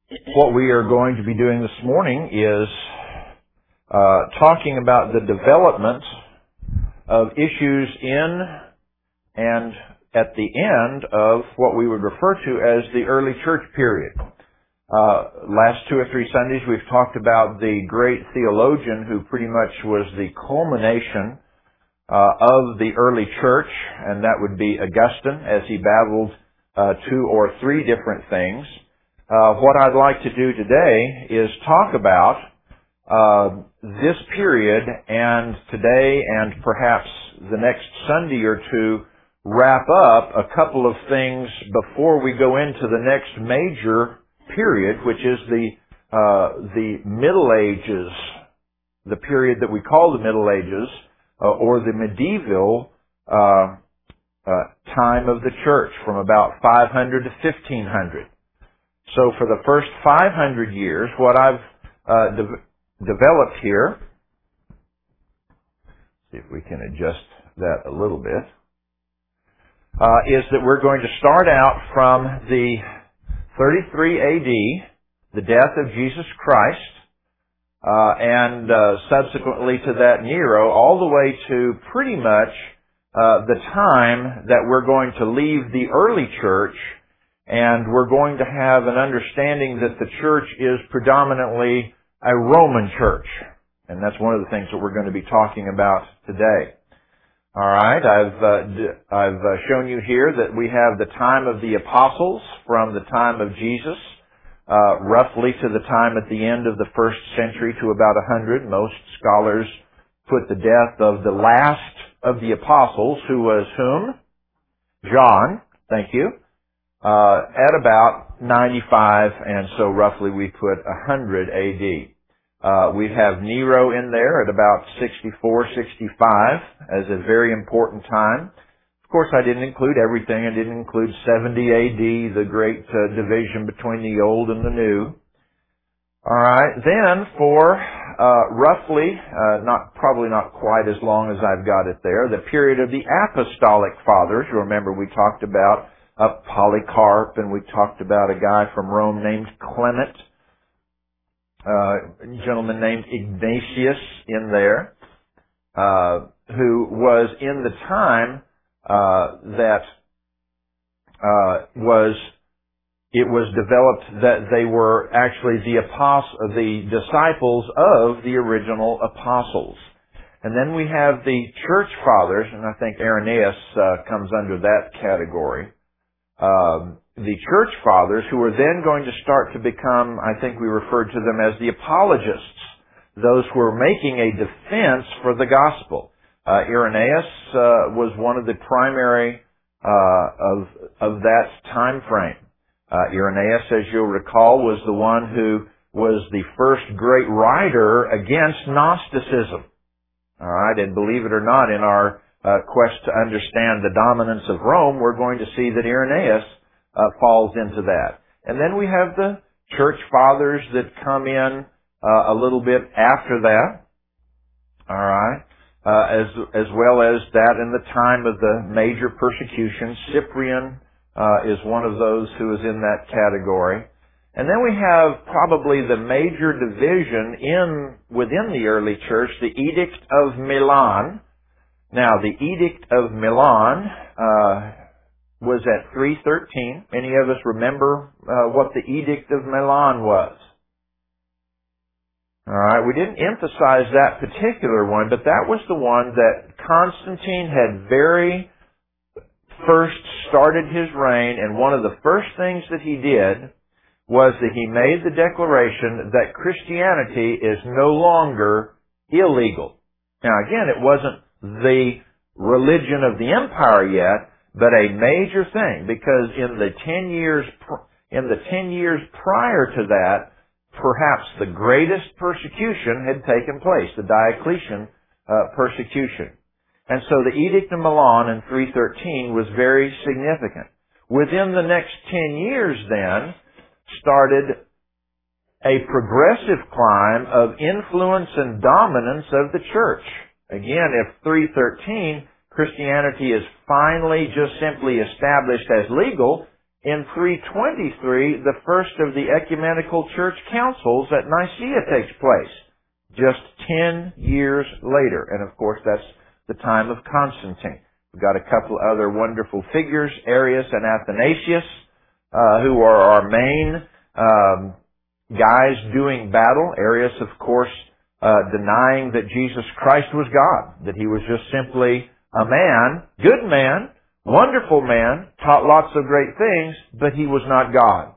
What we are going to be doing this morning is talking about the development of issues in and at the end of what we would refer to as the early church period. Last 2 or 3 Sundays we've talked about the great theologian who pretty much was the culmination of the early church, and that would be Augustine, as he battled 2 or 3 different things. What I'd like to do today is talk about this period, and today and perhaps the next Sunday or two wrap up a couple of things before we go into the next major period, which is the Middle Ages, the period that we call the Middle Ages, or the medieval time of the church, from about 500 to 1500. So for the first 500 years, what I've developed here, see if we can adjust that a little bit, is that we're going to start out from the 33 AD, the death of Jesus Christ, and subsequently to that Nero, all the way to pretty much the time that we're going to leave the early church, and we're going to have an understanding that the church is predominantly a Roman church. And that's one of the things that we're going to be talking about today. All right, I've shown you here that we have the time of the apostles from the time of Jesus, roughly to the time at the end of the first century to about 100. Most scholars put the death of the last of the apostles, who was whom? John, thank you, at about 95, and so roughly we put 100 AD. We have Nero in there at about 64, 65 as a very important time. Of course, I didn't include everything. I didn't include 70 AD, the great division between the old and the new. All right, then for roughly, probably not quite as long as I've got it there, the period of the Apostolic Fathers. You remember we talked about Polycarp, and we talked about a guy from Rome named Clement, a gentleman named Ignatius in there, who was in the time that it was developed that they were actually the disciples of the original apostles. And then we have the church fathers, and I think Irenaeus comes under that category. The church fathers, who were then going to start to become, I think we referred to them as the apologists, those who were making a defense for the gospel. Irenaeus was one of the primary of that time frame. Irenaeus, as you'll recall, was the one who was the first great writer against Gnosticism. All right, and believe it or not, in our quest to understand the dominance of Rome, we're going to see that Irenaeus falls into that. And then we have the church fathers that come in a little bit after that. All right, as well as that in the time of the major persecution. Cyprian is one of those who is in that category. And then we have probably the major division within the early church, the Edict of Milan. Now, the Edict of Milan was at 313. Any of us remember what the Edict of Milan was? All right, we didn't emphasize that particular one, but that was the one that Constantine had very first started his reign, and one of the first things that he did was that he made the declaration that Christianity is no longer illegal. Now, again, it wasn't the religion of the empire yet, but a major thing, because in the 10 years prior to that, perhaps the greatest persecution had taken place, the Diocletian persecution. And so the Edict of Milan in 313 was very significant. Within the next 10 years then, started a progressive climb of influence and dominance of the church. Again, if 313, Christianity is finally just simply established as legal, in 323, the first of the ecumenical church councils at Nicaea takes place. Just 10 years later. And of course, that's the time of Constantine. We've got a couple other wonderful figures, Arius and Athanasius, who are our main guys doing battle. Arius, of course, denying that Jesus Christ was God, that He was just simply a man, good man, wonderful man, taught lots of great things, but He was not God.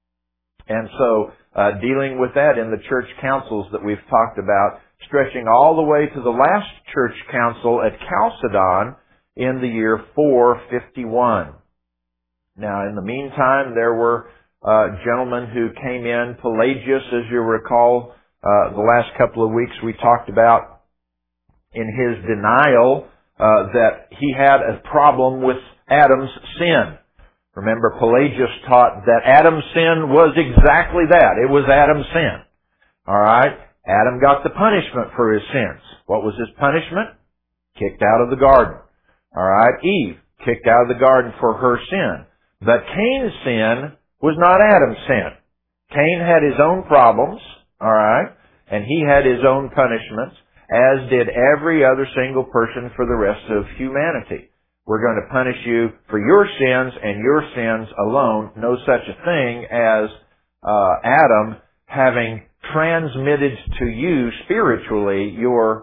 And so, dealing with that in the church councils that we've talked about, stretching all the way to the last church council at Chalcedon in the year 451. Now, in the meantime, there were gentlemen who came in. Pelagius, as you recall, the last couple of weeks we talked about in his denial that he had a problem with Adam's sin. Remember, Pelagius taught that Adam's sin was exactly that. It was Adam's sin. Alright? Adam got the punishment for his sins. What was his punishment? Kicked out of the garden. Alright? Eve, kicked out of the garden for her sin. But Cain's sin was not Adam's sin. Cain had his own problems, alright? And he had his own punishments, as did every other single person for the rest of humanity. We're going to punish you for your sins and your sins alone. No such a thing as Adam having transmitted to you spiritually your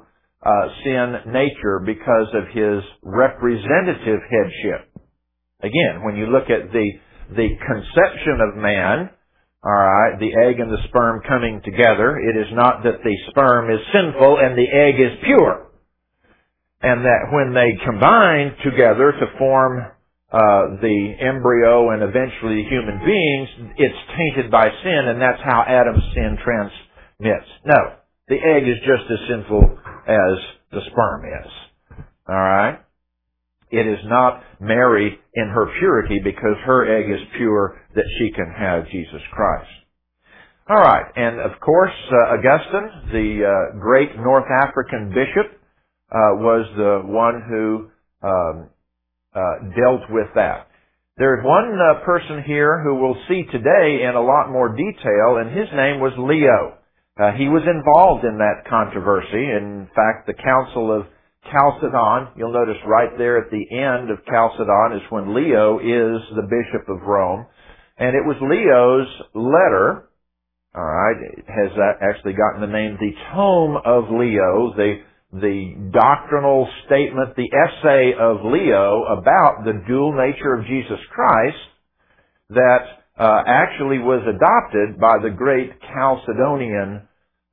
sin nature because of his representative headship. Again, when you look at the conception of man, alright, the egg and the sperm coming together, it is not that the sperm is sinful and the egg is pure. And that when they combine together to form the embryo and eventually human beings, it's tainted by sin, and that's how Adam's sin transmits. No, the egg is just as sinful as the sperm is. Alright? It is not Mary in her purity because her egg is pure that she can have Jesus Christ. Alright, and of course, Augustine, the great North African bishop, was the one who dealt with that. There's one person here who we'll see today in a lot more detail, and his name was Leo. He was involved in that controversy. In fact, the Council of Chalcedon, you'll notice right there at the end of Chalcedon is when Leo is the Bishop of Rome. And it was Leo's letter, alright, it has actually gotten the name, the Tome of Leo, the doctrinal statement, the essay of Leo about the dual nature of Jesus Christ that actually was adopted by the great Chalcedonian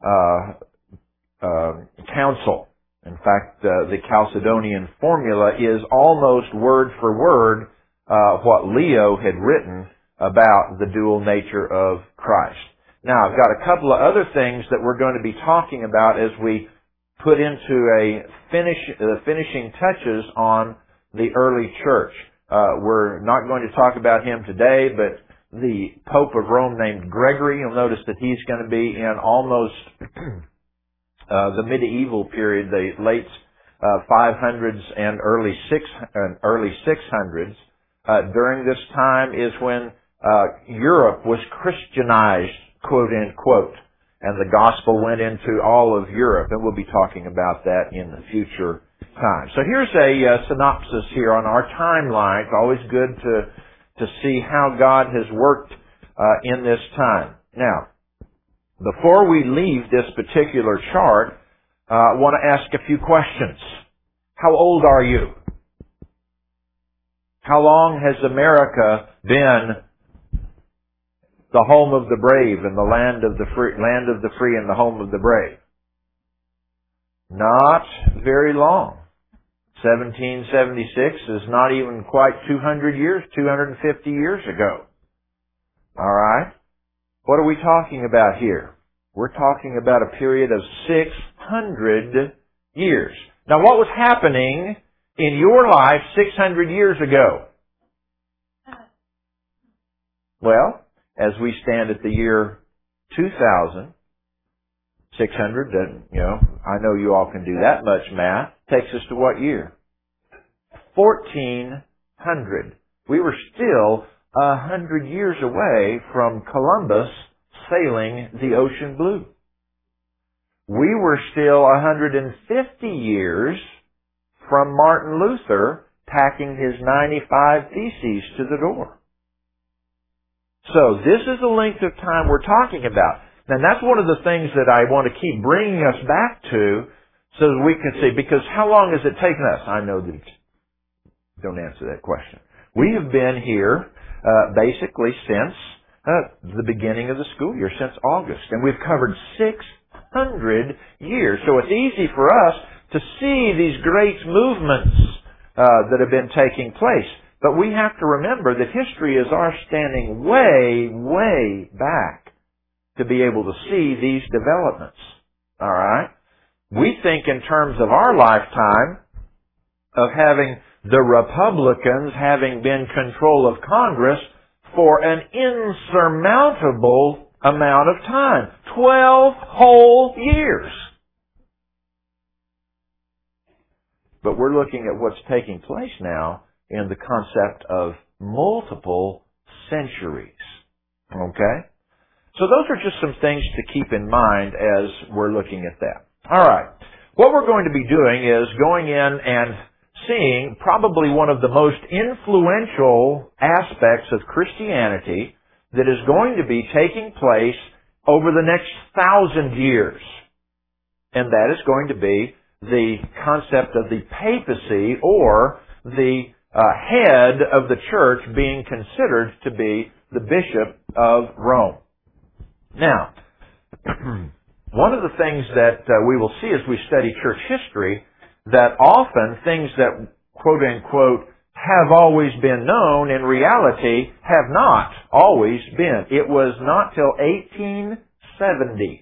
Council. In fact, the Chalcedonian formula is almost word for word what Leo had written about the dual nature of Christ. Now, I've got a couple of other things that we're going to be talking about as we put into the finishing touches on the early church. We're not going to talk about him today, but the Pope of Rome named Gregory, you'll notice that he's going to be in almost the medieval period, the late 500s and early 600s. During this time is when Europe was Christianized, quote unquote, and the gospel went into all of Europe, and we'll be talking about that in the future time. So here's a synopsis here on our timeline. It's always good to see how God has worked in this time. Now, before we leave this particular chart, I want to ask a few questions. How old are you? How long has America been the home of the brave and the land of the free and the home of the brave? Not very long. 1776 is not even quite 250 years ago. Alright? What are we talking about here? We're talking about a period of 600 years. Now, what was happening in your life 600 years ago? Well, as we stand at the year 2000, 600, I know you all can do that much math, takes us to what year? 1400. We were still 100 years away from Columbus sailing the ocean blue. We were still 150 years from Martin Luther tacking his 95 Theses to the door. So this is the length of time we're talking about. And that's one of the things that I want to keep bringing us back to so that we can see, because how long has it taken us? I know that, don't answer that question. We have been here basically since the beginning of the school year, since August. And we've covered 600 years. So it's easy for us to see these great movements that have been taking place. But we have to remember that history is our standing way, way back to be able to see these developments. All right? We think in terms of our lifetime of having the Republicans having been control of Congress for an insurmountable amount of time. 12 whole years. But we're looking at what's taking place now in the concept of multiple centuries. Okay? So those are just some things to keep in mind as we're looking at that. All right. What we're going to be doing is going in and seeing probably one of the most influential aspects of Christianity that is going to be taking place over the next 1,000 years. And that is going to be the concept of the papacy, or the head of the church being considered to be the Bishop of Rome. Now, one of the things that we will see as we study church history, that often things that, quote unquote, have always been known, in reality have not always been. It was not till 1870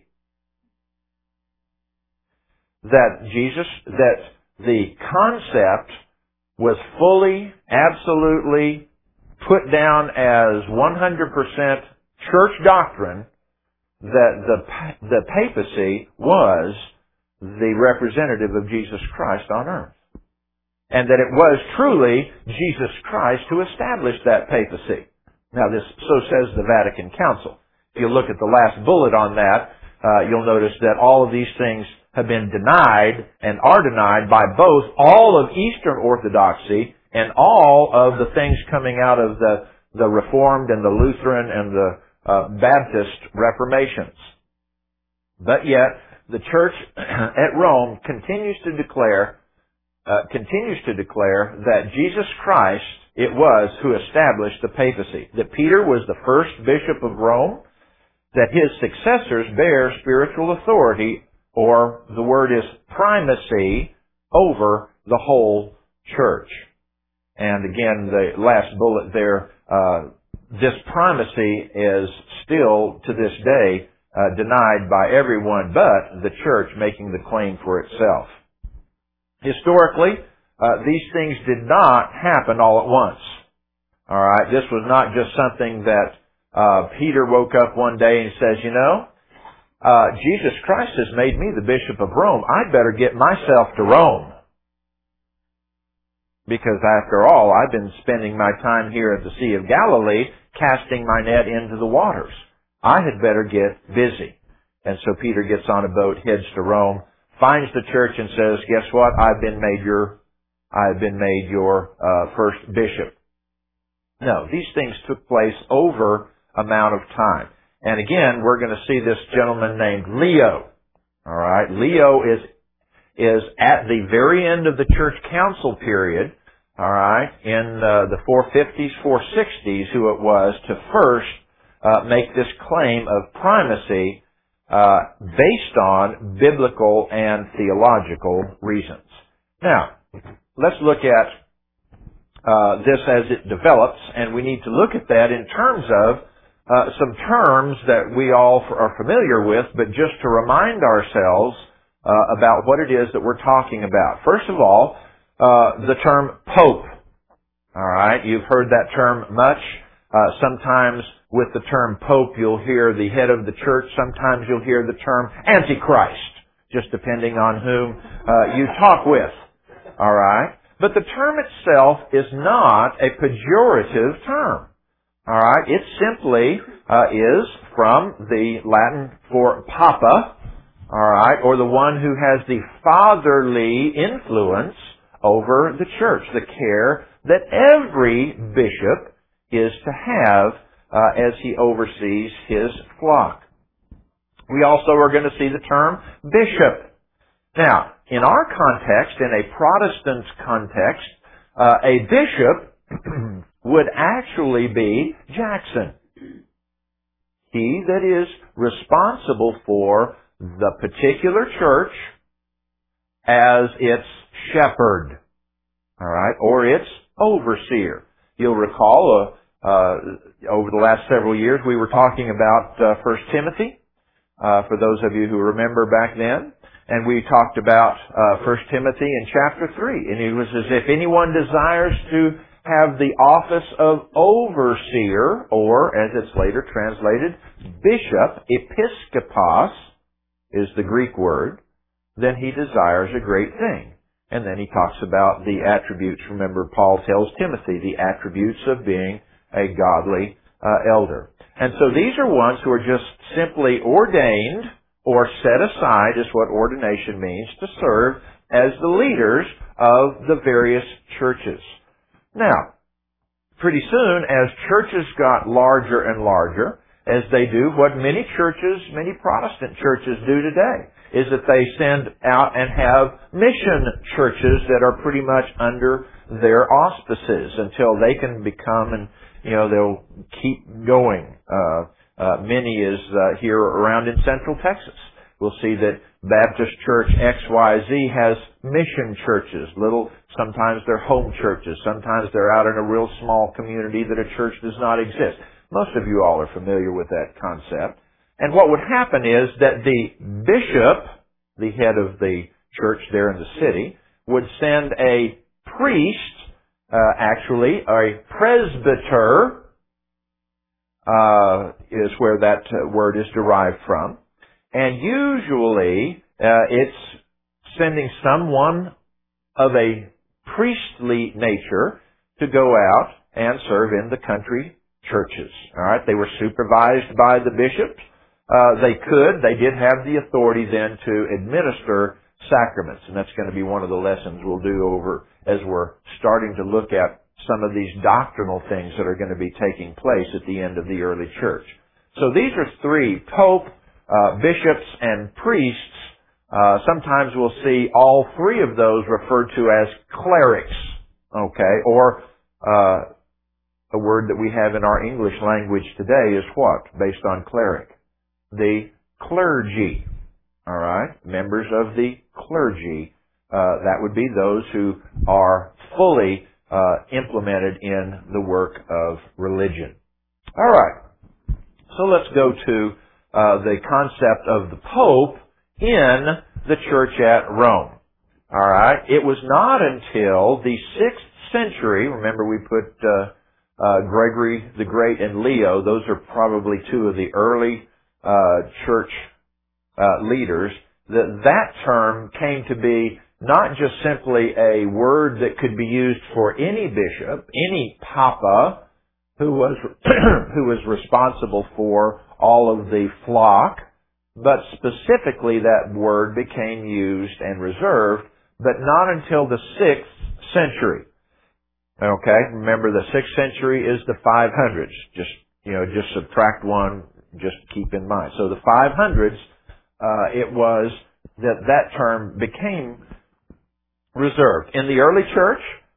that the concept was fully, absolutely put down as 100% church doctrine that the papacy was the representative of Jesus Christ on earth. And that it was truly Jesus Christ who established that papacy. Now so says the Vatican Council. If you look at the last bullet on that, you'll notice that all of these things have been denied and are denied by both all of Eastern Orthodoxy and all of the things coming out of the Reformed and the Lutheran and the Baptist Reformations. But yet, the church at Rome continues to declare that Jesus Christ it was who established the papacy. That Peter was the first bishop of Rome, that his successors bear spiritual authority, or the word is primacy, over the whole church. And again, the last bullet there, this primacy is still, to this day, denied by everyone but the church making the claim for itself. Historically, these things did not happen all at once. All right, this was not just something that Peter woke up one day and says, Jesus Christ has made me the Bishop of Rome. I'd better get myself to Rome. Because after all, I've been spending my time here at the Sea of Galilee, casting my net into the waters. I had better get busy. And so Peter gets on a boat, heads to Rome, finds the church and says, guess what? I've been made your first bishop. No, these things took place over amount of time. And again, we're going to see this gentleman named Leo. All right, Leo is at the very end of the church council period. All right, in the 450s, 460s, who it was to first make this claim of primacy based on biblical and theological reasons. Now, let's look at this as it develops, and we need to look at that in terms of some terms that we all are familiar with, but just to remind ourselves about what it is that we're talking about. First of all, the term Pope. All right, you've heard that term much. Sometimes with the term Pope, you'll hear the head of the church. Sometimes you'll hear the term Antichrist, just depending on whom you talk with. All right, but the term itself is not a pejorative term. All right. It simply is from the Latin for papa, all right, or the one who has the fatherly influence over the church, the care that every bishop is to have as he oversees his flock. We also are going to see the term bishop. Now, in our context, in a Protestant context, a bishop would actually be Jackson. He that is responsible for the particular church as its shepherd, all right, or its overseer. You'll recall over the last several years we were talking about 1 Timothy, for those of you who remember back then. And we talked about 1 Timothy in chapter 3. And it was as if anyone desires to have the office of overseer, or as it's later translated, bishop, episkopos is the Greek word, then he desires a great thing. And then he talks about the attributes. Remember, Paul tells Timothy the attributes of being a godly elder. And so these are ones who are just simply ordained or set aside, is what ordination means, to serve as the leaders of the various churches. Now, pretty soon, as churches got larger and larger, as they do, what many churches, many Protestant churches do today, is that they send out and have mission churches that are pretty much under their auspices until they can become, and they'll keep going. Many is here around in Central Texas. We'll see that Baptist Church XYZ has mission churches. Sometimes they're home churches. Sometimes they're out in a real small community that a church does not exist. Most of you all are familiar with that concept. And what would happen is that the bishop, the head of the church there in the city, would send a priest, actually, a presbyter, is where that word is derived from. And usually, it's sending someone of a priestly nature to go out and serve in the country churches. All right, they were supervised by the bishops. They did have the authority then to administer sacraments, and that's going to be one of the lessons we'll do over as we're starting to look at some of these doctrinal things that are going to be taking place at the end of the early church. So these are three: pope, bishops, and priests. Sometimes we'll see all three of those referred to as clerics, okay, or a word that we have in our English language today is what? Based on cleric. The clergy, all right, members of the clergy. That would be those who are fully implemented in the work of religion. All right, so let's go to the concept of the Pope in the church at Rome. All right, it was not until the 6th century. Remember, we put Gregory the Great and Leo. Those are probably two of the early church leaders. That term came to be not just simply a word that could be used for any bishop, any papa who was responsible for all of the flock, but specifically that word became used and reserved, but not until the 6th century. Okay, remember the 6th century is the 500s. Just subtract one, just keep in mind. So the 500s, it was that term became reserved. In the early church,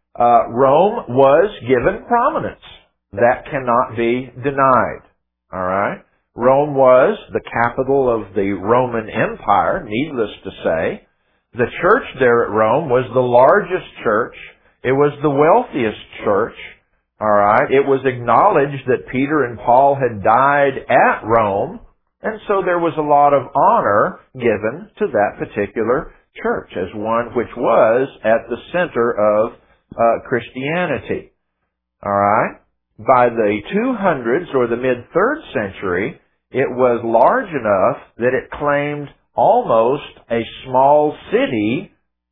Rome was given prominence. That cannot be denied. All right? Rome was the capital of the Roman Empire, needless to say. The church there at Rome was the largest church. It was the wealthiest church. All right? It was acknowledged that Peter and Paul had died at Rome, and so there was a lot of honor given to that particular church as one which was at the center of Christianity. All right? By the 200s or the mid-3rd century, it was large enough that it claimed almost a small city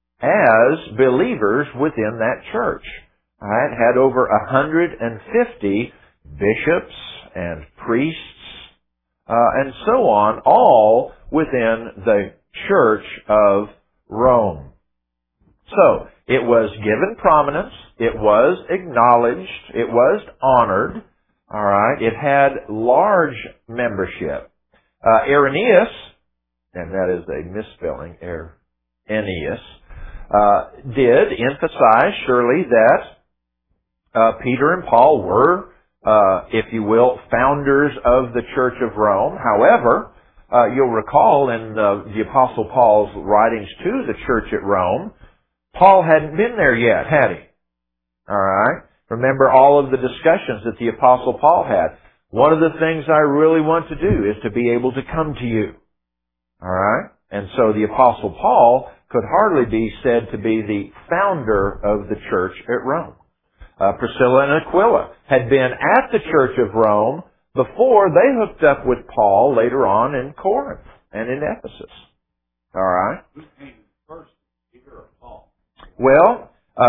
as believers within that church. All right? It had over 150 bishops and priests, and so on, all within the Church of Rome. So, it was given prominence, it was acknowledged, it was honored, alright, it had large membership. Irenaeus, and that is a misspelling, Aeneas, did emphasize surely that Peter and Paul were, if you will, founders of the Church of Rome. However, you'll recall in the Apostle Paul's writings to the church at Rome, Paul hadn't been there yet, had he? Alright? Remember all of the discussions that the Apostle Paul had. One of the things I really want to do is to be able to come to you. Alright? And so the Apostle Paul could hardly be said to be the founder of the church at Rome. Priscilla and Aquila had been at the church of Rome before they hooked up with Paul later on in Corinth and in Ephesus. Alright? Who came first, Peter or Paul? Well,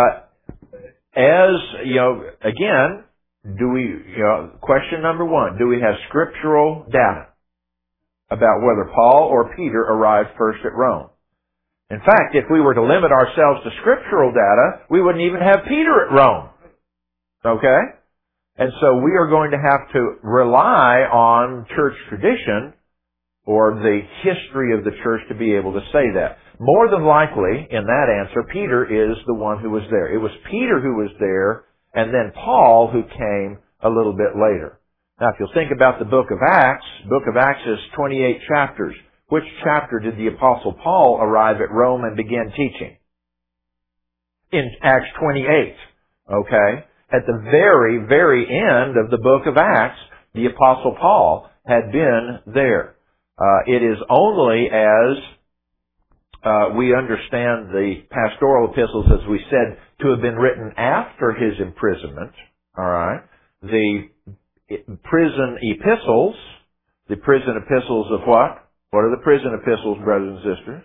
again, question number one, do we have scriptural data about whether Paul or Peter arrived first at Rome? In fact, if we were to limit ourselves to scriptural data, we wouldn't even have Peter at Rome. Okay? And so we are going to have to rely on church tradition or the history of the church to be able to say that. More than likely, in that answer, Peter is the one who was there. It was Peter who was there, and then Paul who came a little bit later. Now, if you'll think about the book of Acts is 28 chapters. Which chapter did the Apostle Paul arrive at Rome and begin teaching? In Acts 28. Okay? At the very, very end of the book of Acts, the Apostle Paul had been there. It is only as we understand the pastoral epistles, as we said, to have been written after his imprisonment. All right, the prison epistles of what? What are the prison epistles, brothers and sisters?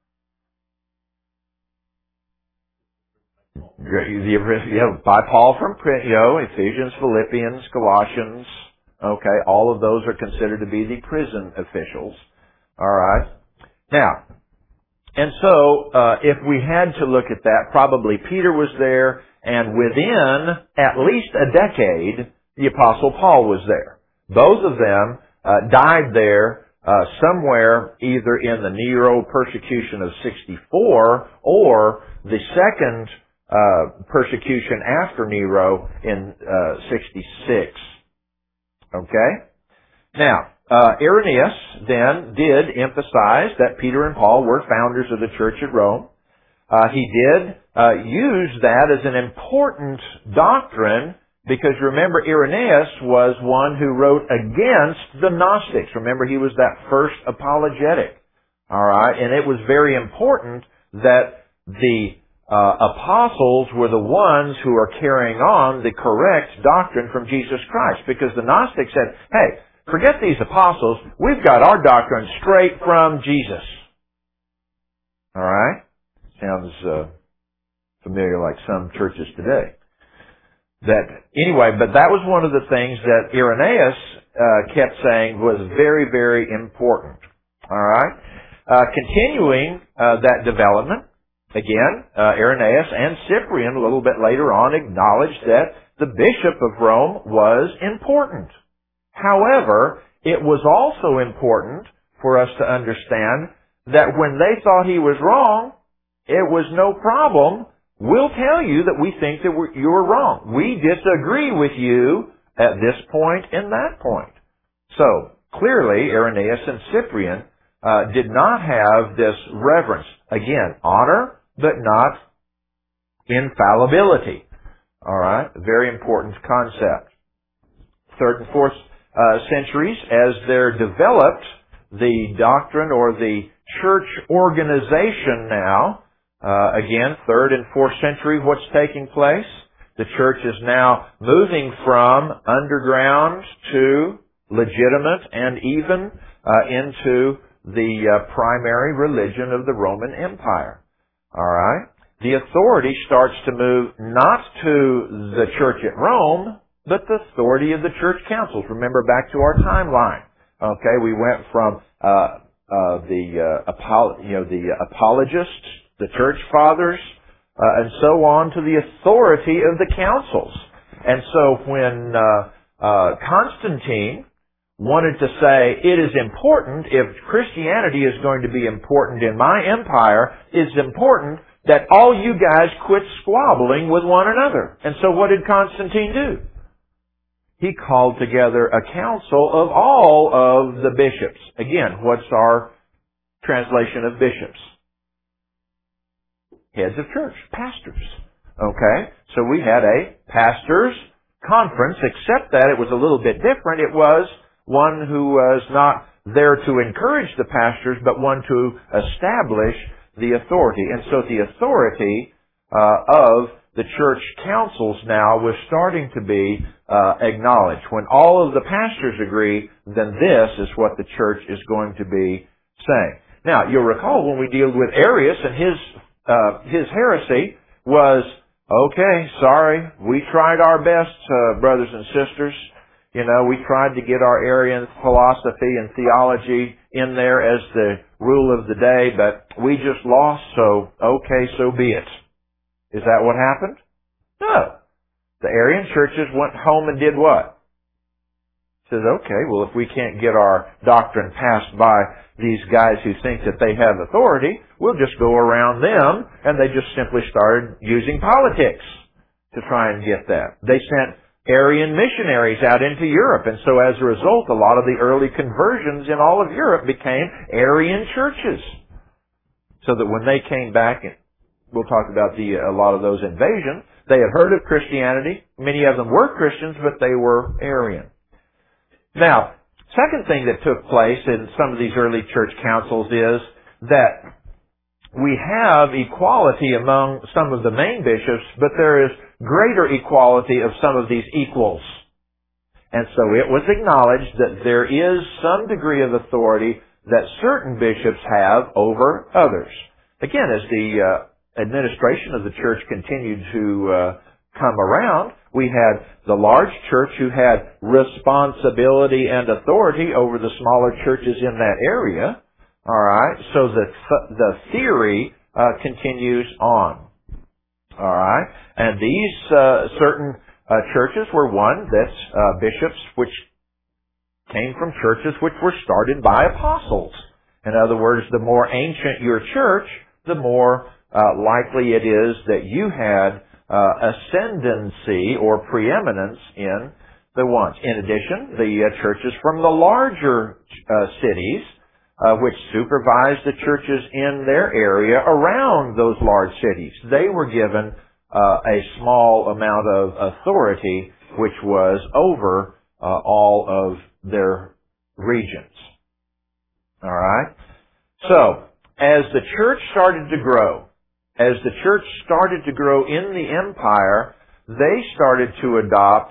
By Paul from Ephesians, Philippians, Colossians. Okay, all of those are considered to be the prison officials. All right. Now, and so if we had to look at that, probably Peter was there, and within at least a decade, the Apostle Paul was there. Both of them died there somewhere either in the Nero persecution of 64 or the second persecution after Nero in 66. Okay? Now, Irenaeus then did emphasize that Peter and Paul were founders of the church at Rome. He did use that as an important doctrine because remember Irenaeus was one who wrote against the Gnostics. Remember he was that first apologetic. Alright? And it was very important that the apostles were the ones who are carrying on the correct doctrine from Jesus Christ. Because the Gnostics said, hey, forget these apostles. We've got our doctrine straight from Jesus. Alright? Sounds familiar like some churches today. But that was one of the things that Irenaeus kept saying was very, very important. Alright? Continuing that development, again, Irenaeus and Cyprian a little bit later on acknowledged that the bishop of Rome was important. However, it was also important for us to understand that when they thought he was wrong, it was no problem. We'll tell you that we think that you were wrong. We disagree with you at this point and that point. So, clearly, Irenaeus and Cyprian did not have this reverence. Again, honor, but not infallibility. Alright? Very important concept. 3rd and 4th centuries, as they're developed, the doctrine or the church organization now, again, 3rd and 4th century, what's taking place? The church is now moving from underground to legitimate and even into the primary religion of the Roman Empire. Alright? The authority starts to move not to the church at Rome, but the authority of the church councils. Remember back to our timeline. Okay, we went from the apologists, the church fathers, and so on to the authority of the councils. And so when Constantine wanted to say, it is important, if Christianity is going to be important in my empire, it's important that all you guys quit squabbling with one another. And so what did Constantine do? He called together a council of all of the bishops. Again, what's our translation of bishops? Heads of church, pastors. Okay? So we had a pastors' conference, except that it was a little bit different. It was one who was not there to encourage the pastors, but one to establish the authority. And so the authority of the church councils now was starting to be acknowledged. When all of the pastors agree, then this is what the church is going to be saying. Now, you'll recall when we dealt with Arius and his heresy was, okay, sorry, we tried our best, brothers and sisters. You know, we tried to get our Arian philosophy and theology in there as the rule of the day, but we just lost, so okay, so be it. Is that what happened? No. The Arian churches went home and did what? Says, okay, well, if we can't get our doctrine passed by these guys who think that they have authority, we'll just go around them, and they just simply started using politics to try and get that. They sent Arian missionaries out into Europe, and so as a result, a lot of the early conversions in all of Europe became Arian churches. So that when they came back, and we'll talk about a lot of those invasions, they had heard of Christianity. Many of them were Christians, but they were Arian. Now, second thing that took place in some of these early church councils is that we have equality among some of the main bishops, but there is greater equality of some of these equals. And so it was acknowledged that there is some degree of authority that certain bishops have over others. Again, as the administration of the church continued to come around, we had the large church who had responsibility and authority over the smaller churches in that area. All right, so the theory continues on. All right, and these certain churches were one that bishops which came from churches which were started by apostles. In other words, the more ancient your church, the more likely it is that you had ascendancy or preeminence in the ones. In addition, the churches from the larger cities, which supervised the churches in their area around those large cities, they were given a small amount of authority, which was over all of their regions. All right? So, as the church started to grow, in the empire, they started to adopt,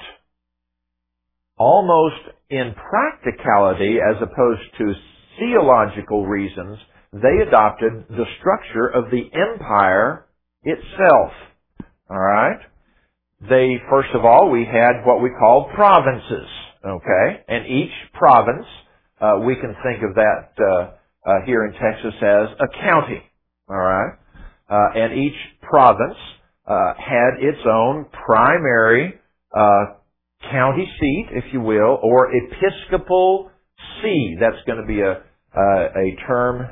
almost in practicality as opposed to theological reasons, they adopted the structure of the empire itself. All right? First of all, we had what we call provinces. Okay? And each province, we can think of that here in Texas as a county. All right? And each province had its own primary county seat, if you will, or episcopal see. That's going to be a term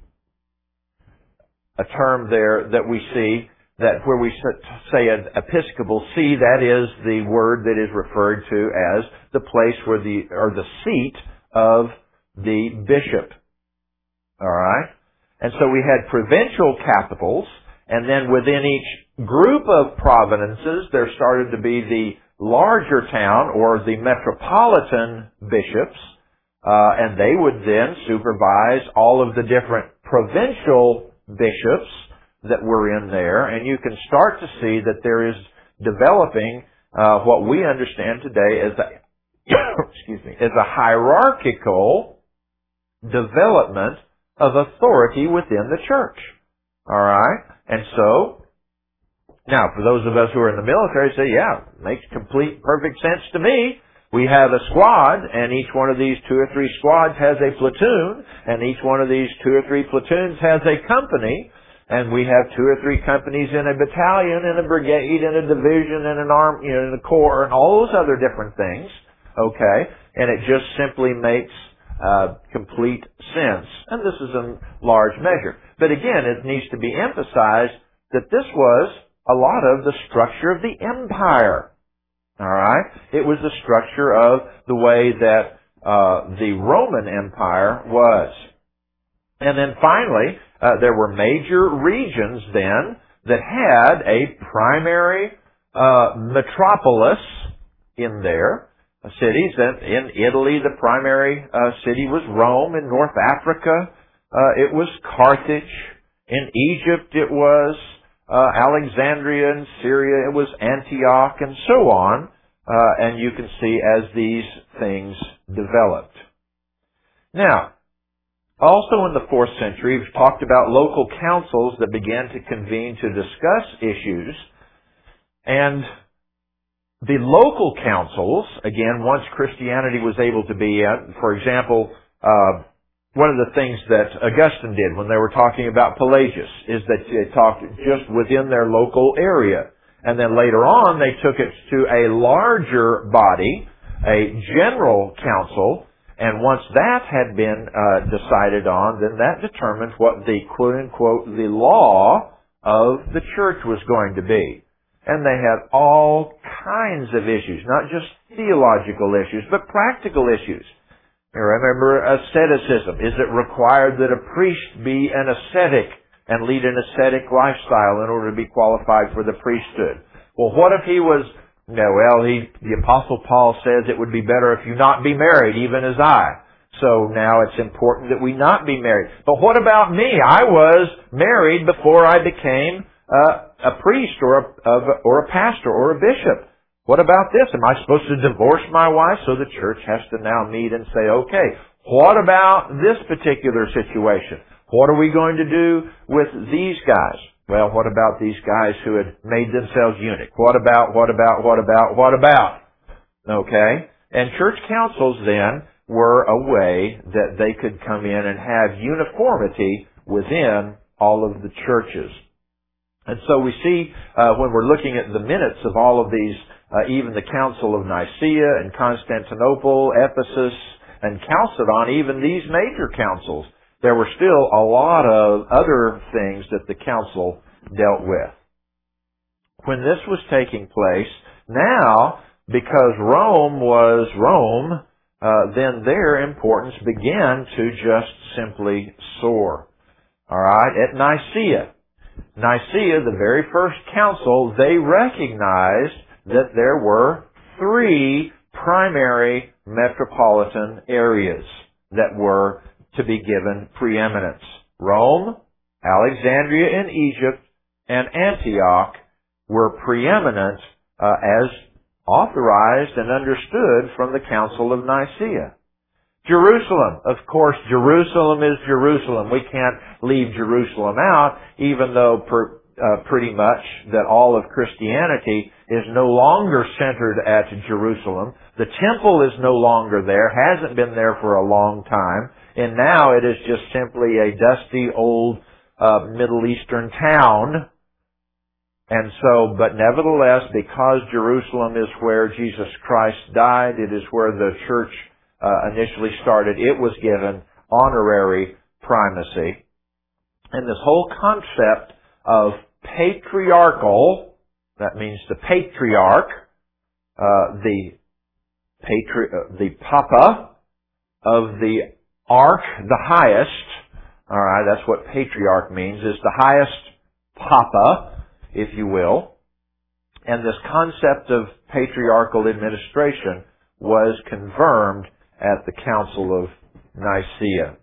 there that we see, that where we say an episcopal see, that is the word that is referred to as the place where the seat of the bishop. All right? And so we had provincial capitals, and then within each group of provinces, there started to be the larger town or the metropolitan bishops, and they would then supervise all of the different provincial bishops that were in there, and you can start to see that there is developing what we understand today as a hierarchical development of authority within the church. All right? And so, Now, for those of us who are in the military, say, yeah, makes complete, perfect sense to me. We have a squad, and each one of these 2 or 3 squads has a platoon, and each one of these 2 or 3 platoons has a company, and we have 2 or 3 companies in a battalion, in a brigade, in a division, in an arm, in a corps, and all those other different things. Okay, and it just simply makes complete sense, and this is in large measure. But again, it needs to be emphasized that this was a lot of the structure of the empire. All right? It was the structure of the way that the Roman Empire was. And then finally, there were major regions then that had a primary metropolis in there. Cities. In Italy, the primary city was Rome. In North Africa, it was Carthage. In Egypt, it was Alexandria. In Syria, it was Antioch, and so on. And you can see as these things developed. Now, also in the 4th century, we've talked about local councils that began to convene to discuss issues. And the local councils, again, once Christianity was able to be in, for example, one of the things that Augustine did when they were talking about Pelagius is that they talked just within their local area. And then later on, they took it to a larger body, a general council, and once that had been decided on, then that determined what the quote-unquote the law of the church was going to be. And they had all kinds of issues, not just theological issues, but practical issues. You remember asceticism. Is it required that a priest be an ascetic and lead an ascetic lifestyle in order to be qualified for the priesthood? Well, what if he was, the Apostle Paul says it would be better if you not be married, even as I. So now it's important that we not be married. But what about me? I was married before I became a priest or a pastor or a bishop. What about this? Am I supposed to divorce my wife? So the church has to now meet and say, okay, what about this particular situation? What are we going to do with these guys? Well, what about these guys who had made themselves eunuch? What about? Okay? And church councils then were a way that they could come in and have uniformity within all of the churches. And so we see when we're looking at the minutes of all of these, even the Council of Nicaea and Constantinople, Ephesus, and Chalcedon, even these major councils, there were still a lot of other things that the council dealt with. When this was taking place, now, because Rome was Rome, then their importance began to just simply soar. All right, at Nicaea, the very first council, they recognized that there were 3 primary metropolitan areas that were to be given preeminence. Rome, Alexandria in Egypt, and Antioch were preeminent as authorized and understood from the Council of Nicaea. Jerusalem, of course, Jerusalem is Jerusalem. We can't leave Jerusalem out, even though pretty much that all of Christianity is no longer centered at Jerusalem. The temple is no longer there, hasn't been there for a long time, and now it is just simply a dusty old Middle Eastern town. And so, but nevertheless, because Jerusalem is where Jesus Christ died, it is where the church initially started, it was given honorary primacy. And this whole concept of patriarchal, that means the patriarch, the papa of the ark, the highest, alright, that's what patriarch means, is the highest papa, if you will. And this concept of patriarchal administration was confirmed at the Council of Nicaea.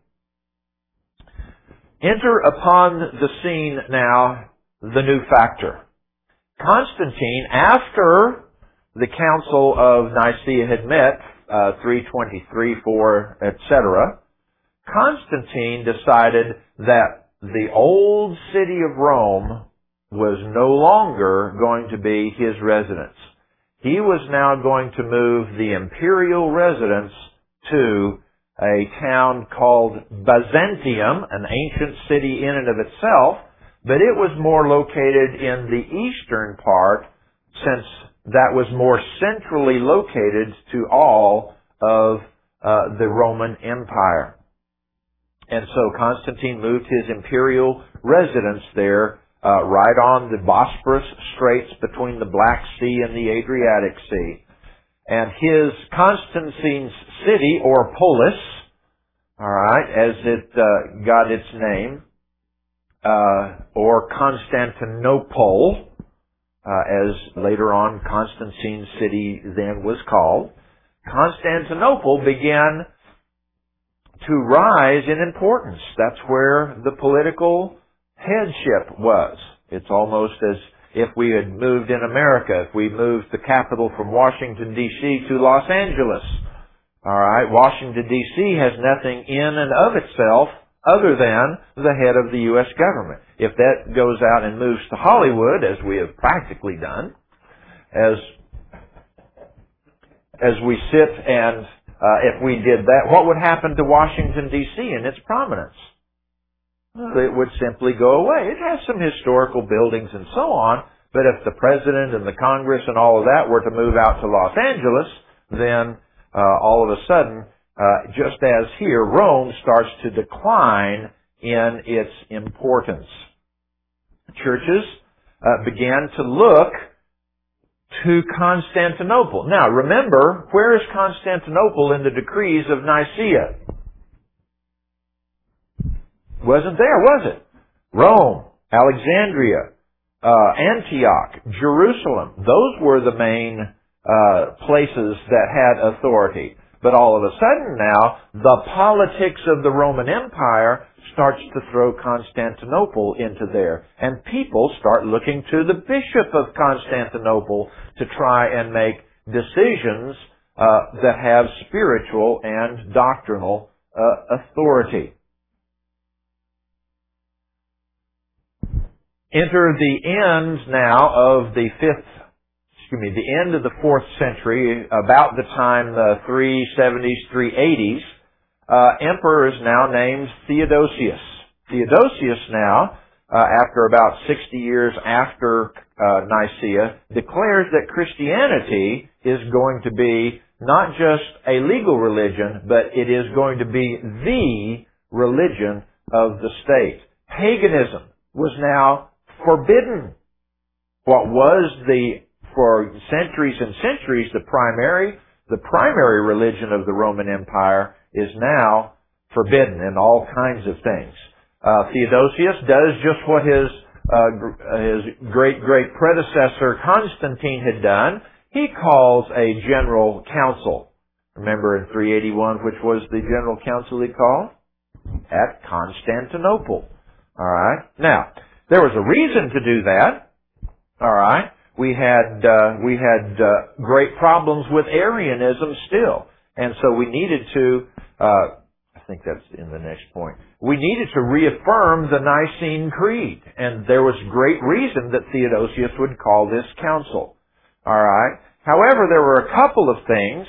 Enter upon the scene now the new factor. Constantine, after the Council of Nicaea had met, 323, 4, etc., Constantine decided that the old city of Rome was no longer going to be his residence. He was now going to move the imperial residence to a town called Byzantium, an ancient city in and of itself, but it was more located in the eastern part, since that was more centrally located to all of the Roman Empire. And so Constantine moved his imperial residence there, right on the Bosporus Straits between the Black Sea and the Adriatic Sea. And Constantine's city, or polis, alright, as it got its name, or Constantinople, as later on Constantine's city then was called, Constantinople began to rise in importance. That's where the political headship was. It's almost as if we had moved in America, if we moved the capital from Washington, D.C. to Los Angeles. Alright, Washington, D.C. has nothing in and of itself other than the head of the U.S. government. If that goes out and moves to Hollywood, as we have practically done, as we sit and if we did that, what would happen to Washington, D.C. and its prominence? Well, it would simply go away. It has some historical buildings and so on, but if the President and the Congress and all of that were to move out to Los Angeles, then all of a sudden, just as here, Rome starts to decline in its importance. Churches began to look to Constantinople. Now, remember, where is Constantinople in the decrees of Nicaea? Wasn't there, was it? Rome, Alexandria, Antioch, Jerusalem. Those were the main places that had authority. But all of a sudden now, the politics of the Roman Empire starts to throw Constantinople into there. And people start looking to the Bishop of Constantinople to try and make decisions that have spiritual and doctrinal authority. Enter the end now of the the end of the 4th century, about the time the 370s, 380s, emperor is now named Theodosius. Theodosius now, after about 60 years after Nicaea, declares that Christianity is going to be not just a legal religion, but it is going to be the religion of the state. Paganism was now forbidden. What was for centuries and centuries, the primary religion of the Roman Empire is now forbidden in all kinds of things. Theodosius does just what his great predecessor Constantine had done. He calls a general council. Remember in 381, which was the general council he called? At Constantinople. Alright? Now, there was a reason to do that. Alright? We had great problems with Arianism still. And so we needed to, I think that's in the next point, we needed to reaffirm the Nicene Creed. And there was great reason that Theodosius would call this council. Alright? However, there were a couple of things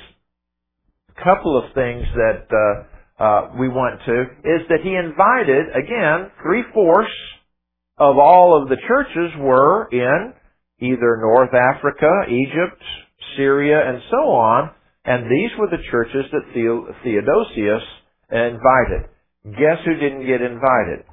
that we want to, is that he invited, again, 3/4 of all of the churches were in either North Africa, Egypt, Syria, and so on, and these were the churches that Theodosius invited. Guess who didn't get invited?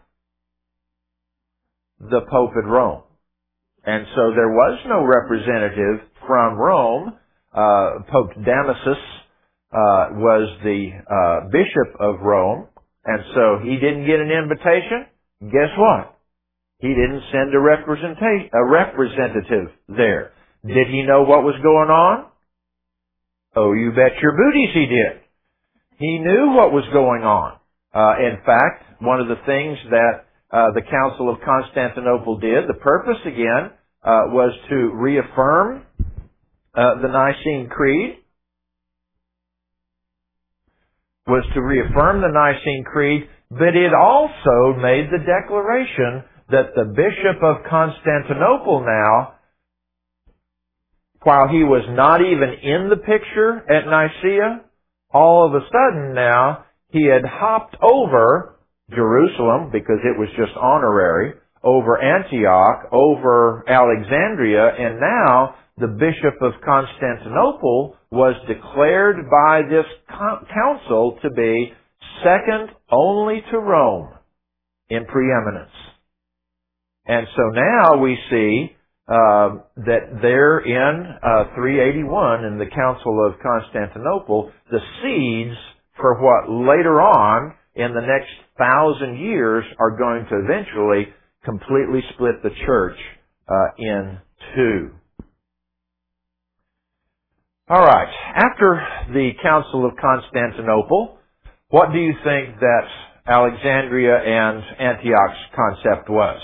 The Pope at Rome. And so there was no representative from Rome. Pope Damasus was the bishop of Rome, and so he didn't get an invitation. Guess what? He didn't send a representative there. Did he know what was going on? Oh, you bet your booties he did. He knew what was going on. In fact, one of the things that the Council of Constantinople did, the purpose again, was to reaffirm the Nicene Creed. But it also made the declaration that the Bishop of Constantinople now, while he was not even in the picture at Nicaea, all of a sudden now he had hopped over Jerusalem, because it was just honorary, over Antioch, over Alexandria, and now the Bishop of Constantinople was declared by this council to be second only to Rome in preeminence. And so now we see that there in 381 in the Council of Constantinople, the seeds for what later on in the next 1,000 years are going to eventually completely split the church in two. All right. After the Council of Constantinople, what do you think that Alexandria and Antioch's concept was?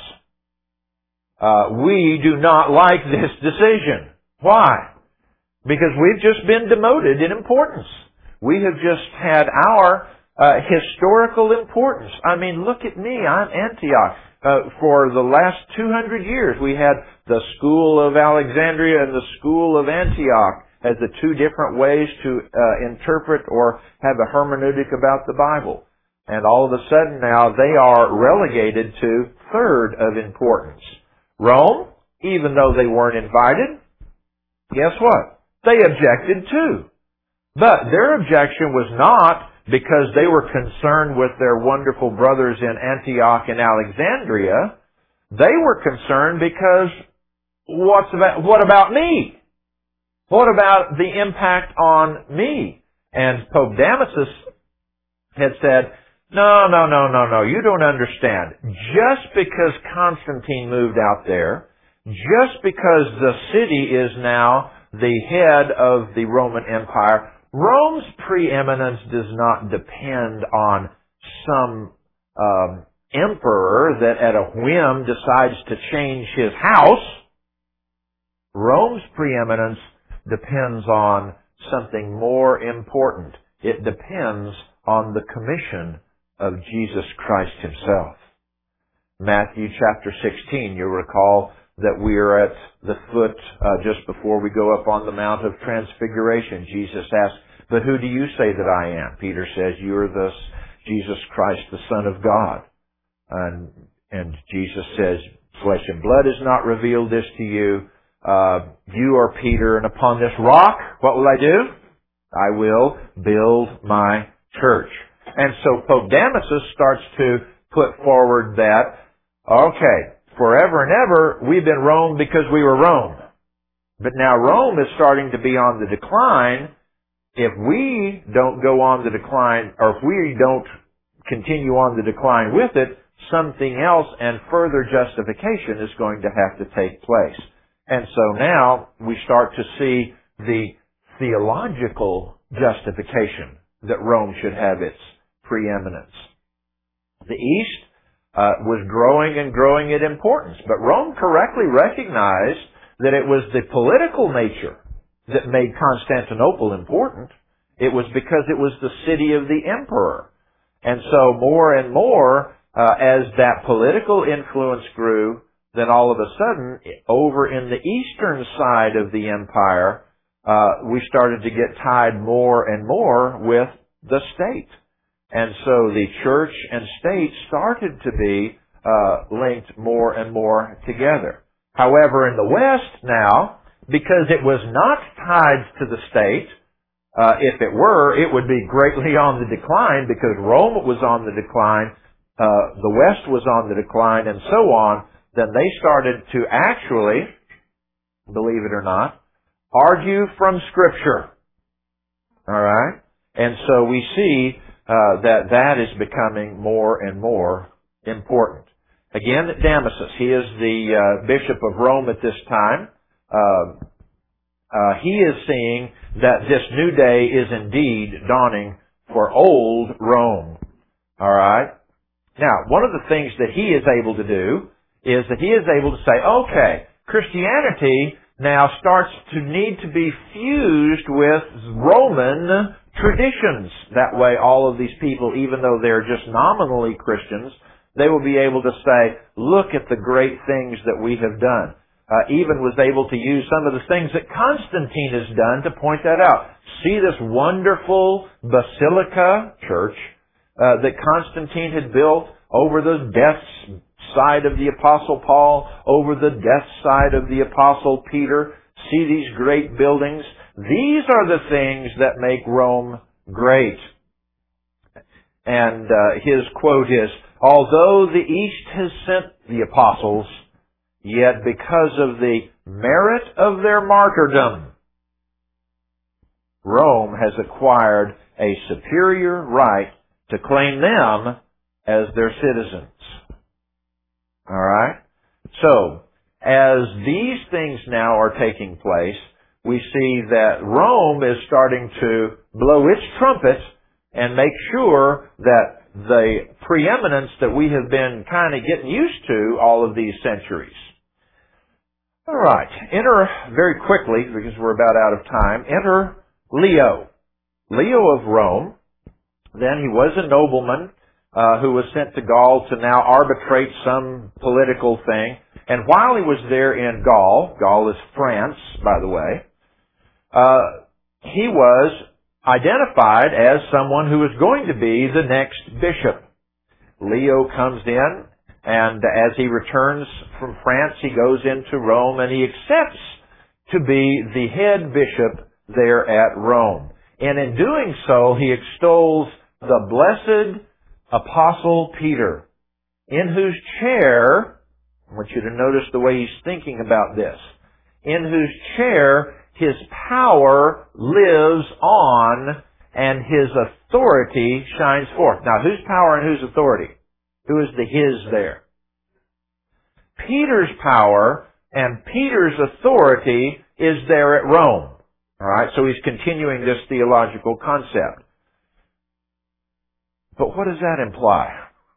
We do not like this decision. Why? Because we've just been demoted in importance. We have just had our historical importance. I mean, look at me. I'm Antioch. For the last 200 years, we had the School of Alexandria and the School of Antioch as the two different ways to interpret or have a hermeneutic about the Bible. And all of a sudden now they are relegated to third of importance. Rome, even though they weren't invited, guess what? They objected too. But their objection was not because they were concerned with their wonderful brothers in Antioch and Alexandria. They were concerned because what about me? What about the impact on me? And Pope Damasus had said, no, you don't understand. Just because Constantine moved out there, just because the city is now the head of the Roman Empire, Rome's preeminence does not depend on some emperor that at a whim decides to change his house. Rome's preeminence depends on something more important. It depends on the commission of Jesus Christ Himself. Matthew chapter 16, you'll recall that we are at the foot, just before we go up on the Mount of Transfiguration. Jesus asks, but who do you say that I am? Peter says, you are the Jesus Christ, the Son of God. And Jesus says, flesh and blood has not revealed this to you. You are Peter, and upon this rock, what will I do? I will build my church. And so Pope Damasus starts to put forward that, okay, forever and ever, we've been Rome because we were Rome. But now Rome is starting to be on the decline. If we don't go on the decline, or if we don't continue on the decline with it, something else and further justification is going to have to take place. And so now we start to see the theological justification that Rome should have its preeminence. The East was growing and growing in importance, but Rome correctly recognized that it was the political nature that made Constantinople important. It was because it was the city of the emperor. And so more and more, as that political influence grew, then all of a sudden, over in the eastern side of the empire, we started to get tied more and more with the state. And so the church and state started to be linked more and more together. However, in the West now, because it was not tied to the state, if it were, it would be greatly on the decline because Rome was on the decline, the West was on the decline, and so on. Then they started to actually, believe it or not, argue from Scripture. All right? And so we see that is becoming more and more important. Again, Damasus, he is the Bishop of Rome at this time. He is seeing that this new day is indeed dawning for old Rome. All right? Now, one of the things that he is able to do is that he is able to say, okay, Christianity now starts to need to be fused with Roman traditions. That way all of these people, even though they're just nominally Christians, They will be able to say, look at the great things that we have done. Even was able to use some of the things that Constantine has done to point that out. See this wonderful basilica church that Constantine had built over the death side of the Apostle Paul, over the death side of the Apostle Peter. See these great buildings. These are the things that make Rome great. And his quote is, although the East has sent the apostles, yet because of the merit of their martyrdom, Rome has acquired a superior right to claim them as their citizens. Alright? So, as these things now are taking place, we see that Rome is starting to blow its trumpet and make sure that the preeminence that we have been kind of getting used to all of these centuries. Alright, enter very quickly, because we're about out of time, enter Leo. Leo of Rome. Then he was a nobleman who was sent to Gaul to now arbitrate some political thing. And while he was there in Gaul, Gaul is France, by the way, he was identified as someone who was going to be the next bishop. Leo comes in, and as he returns from France, he goes into Rome, and he accepts to be the head bishop there at Rome. And in doing so, he extols the blessed Apostle Peter, in whose chair, I want you to notice the way he's thinking about this, in whose chair his power lives on and his authority shines forth. Now, whose power and whose authority? Who is the his there? Peter's power and Peter's authority is there at Rome. Alright, so he's continuing this theological concept. But what does that imply?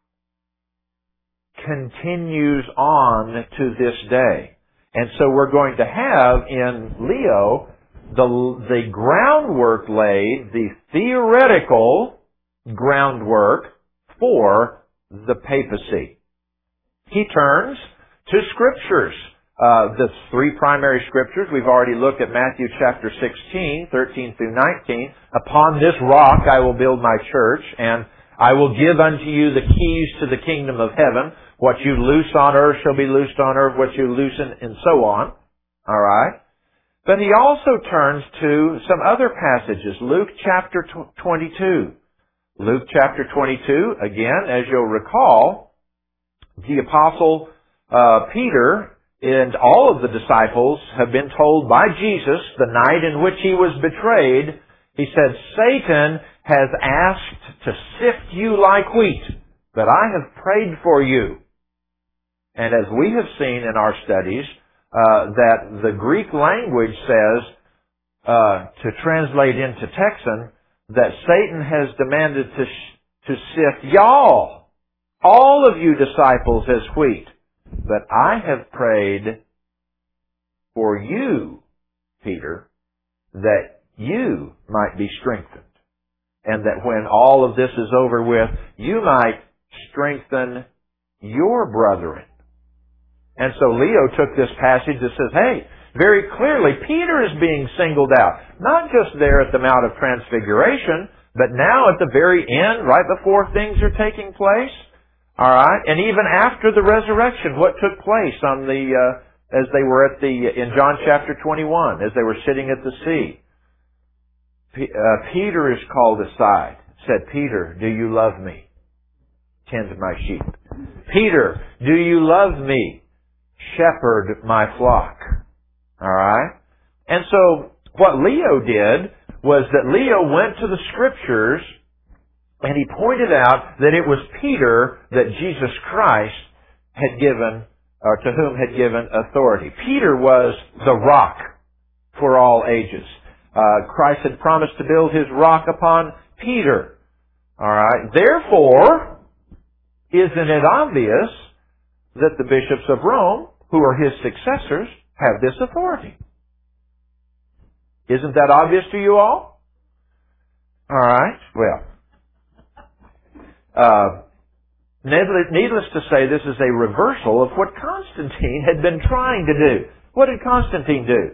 Continues on to this day. And so we're going to have in Leo the groundwork laid, the theoretical groundwork for the papacy. He turns to scriptures. The three primary scriptures, we've already looked at Matthew chapter 16, 13 through 19. Upon this rock I will build my church, and I will give unto you the keys to the kingdom of heaven. What you loose on earth shall be loosed on earth, what you loosen, and so on. Alright? But he also turns to some other passages. Luke chapter 22. Luke chapter 22, again, as you'll recall, the apostle Peter and all of the disciples have been told by Jesus the night in which he was betrayed, he said, Satan has asked to sift you like wheat, but I have prayed for you. And as we have seen in our studies, that the Greek language says, to translate into Texan, that Satan has demanded to sift y'all, all of you disciples, as wheat. But I have prayed for you, Peter, that you might be strengthened. And that when all of this is over with, you might strengthen your brethren. And so Leo took this passage that says, hey, very clearly Peter is being singled out. Not just there at the Mount of Transfiguration, but now at the very end, right before things are taking place. Alright? And even after the resurrection, what took place on as they were in John chapter 21, as they were sitting at the sea. Peter is called aside. Said, Peter, do you love me? Tend my sheep. Peter, do you love me? Shepherd my flock. Alright? And so, what Leo did was that Leo went to the scriptures and he pointed out that it was Peter that Jesus Christ had given, or to whom had given authority. Peter was the rock for all ages. Christ had promised to build his rock upon Peter. Alright? Therefore, isn't it obvious that the bishops of Rome, who are his successors, have this authority? Isn't that obvious to you all? Alright, well. Needless to say, this is a reversal of what Constantine had been trying to do. What did Constantine do?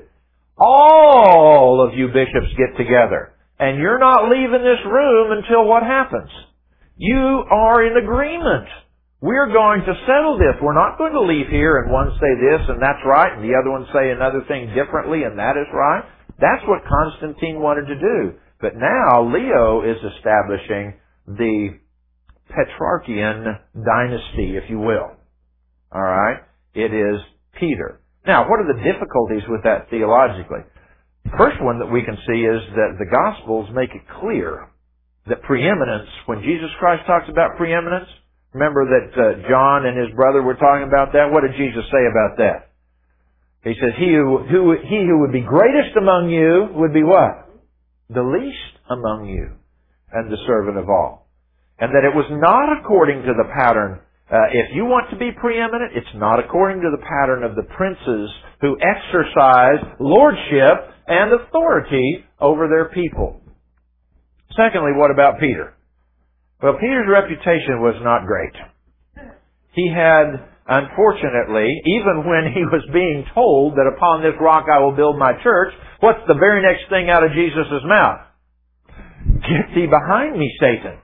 All of you bishops get together, and you're not leaving this room until what happens? You are in agreement. We're going to settle this. We're not going to leave here and one say this and that's right, and the other one say another thing differently and that is right. That's what Constantine wanted to do. But now Leo is establishing the Petrarchian dynasty, if you will. Alright? It is Peter. Now, what are the difficulties with that theologically? The first one that we can see is that the Gospels make it clear that preeminence, when Jesus Christ talks about preeminence, remember that John and his brother were talking about that? What did Jesus say about that? He says, he who would be greatest among you would be what? The least among you, and the servant of all. And that it was not according to the pattern, if you want to be preeminent, it's not according to the pattern of the princes who exercise lordship and authority over their people. Secondly, what about Peter? Well, Peter's reputation was not great. He had, unfortunately, even when he was being told that upon this rock I will build my church, what's the very next thing out of Jesus' mouth? Get thee behind me, Satan.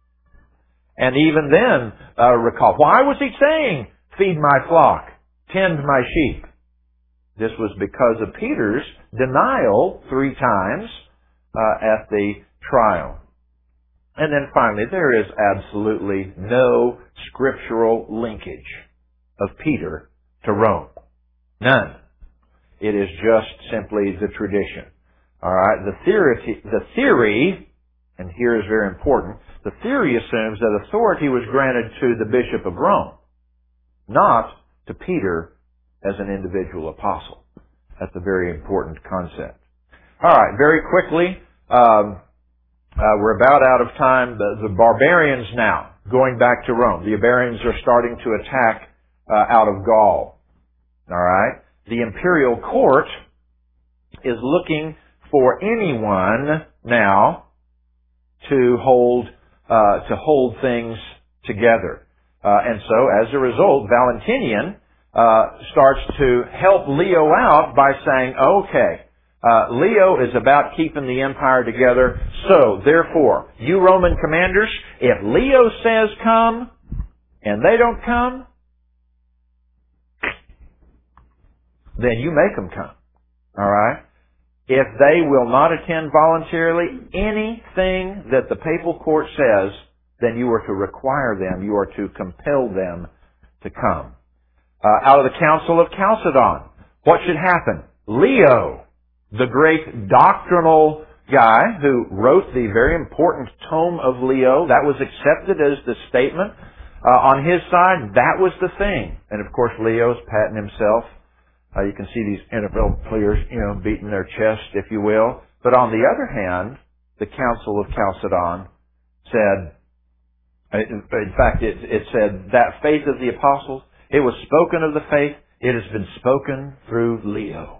And even then, recall, why was he saying, feed my flock, tend my sheep? This was because of Peter's denial 3 times at the trial. And then finally, there is absolutely no scriptural linkage of Peter to Rome. None. It is just simply the tradition. Alright, the theory, and here is very important, the theory assumes that authority was granted to the Bishop of Rome, not to Peter as an individual apostle. That's a very important concept. Alright, very quickly, we're about out of time. The barbarians now, going back to Rome. The barbarians are starting to attack out of Gaul. Alright? The imperial court is looking for anyone now to hold things together. And so, as a result, Valentinian starts to help Leo out by saying, okay, Leo is about keeping the empire together, so therefore, you Roman commanders, if Leo says come, and they don't come, then you make them come. Alright? If they will not attend voluntarily, anything that the papal court says, then you are to require them, you are to compel them to come. Out of the Council of Chalcedon, what should happen? Leo, the great doctrinal guy who wrote the very important tome of Leo, that was accepted as the statement. On his side, that was the thing. And of course, Leo's patting himself. You can see these NFL players, beating their chest, if you will. But on the other hand, the Council of Chalcedon said, in fact, it said that faith of the apostles, it was spoken of the faith, it has been spoken through Leo.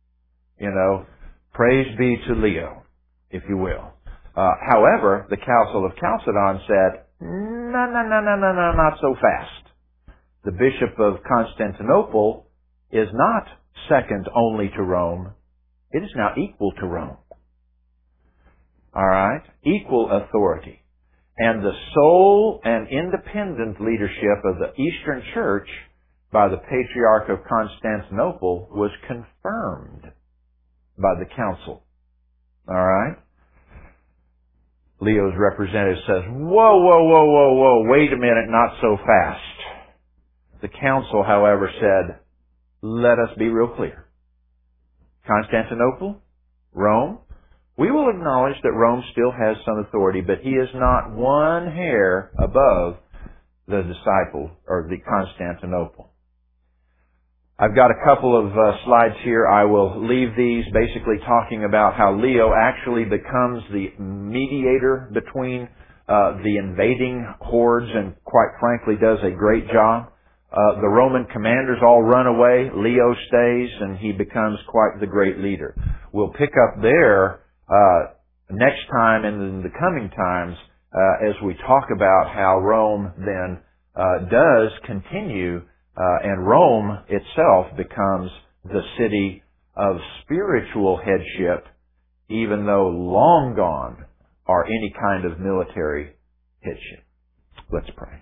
Praise be to Leo, if you will. However, the Council of Chalcedon said, no, not so fast. The Bishop of Constantinople is not second only to Rome. It is now equal to Rome. Alright? Equal authority. And the sole and independent leadership of the Eastern Church by the Patriarch of Constantinople was confirmed by the council. Alright? Leo's representative says, whoa, wait a minute, not so fast. The council, however, said, let us be real clear. Constantinople, Rome, we will acknowledge that Rome still has some authority, but he is not one hair above the disciple, or the Constantinople. I've got a couple of slides here. I will leave these basically talking about how Leo actually becomes the mediator between the invading hordes and quite frankly does a great job. The Roman commanders all run away. Leo stays and he becomes quite the great leader. We'll pick up there next time and in the coming times as we talk about how Rome then does continue, and Rome itself becomes the city of spiritual headship, even though long gone are any kind of military headship. Let's pray.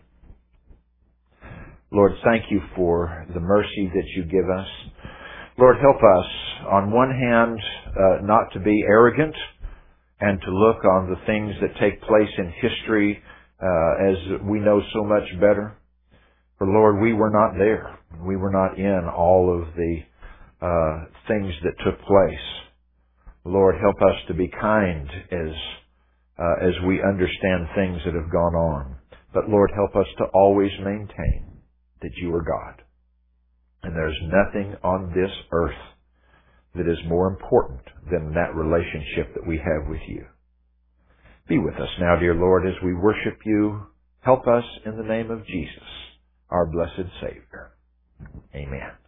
Lord, thank you for the mercy that you give us. Lord, help us, on one hand, not to be arrogant and to look on the things that take place in history as we know so much better. For Lord, we were not there. We were not in all of the things that took place. Lord, help us to be kind as we understand things that have gone on. But Lord, help us to always maintain that you are God. And there's nothing on this earth that is more important than that relationship that we have with you. Be with us now, dear Lord, as we worship you. Help us in the name of Jesus, our blessed Savior. Amen.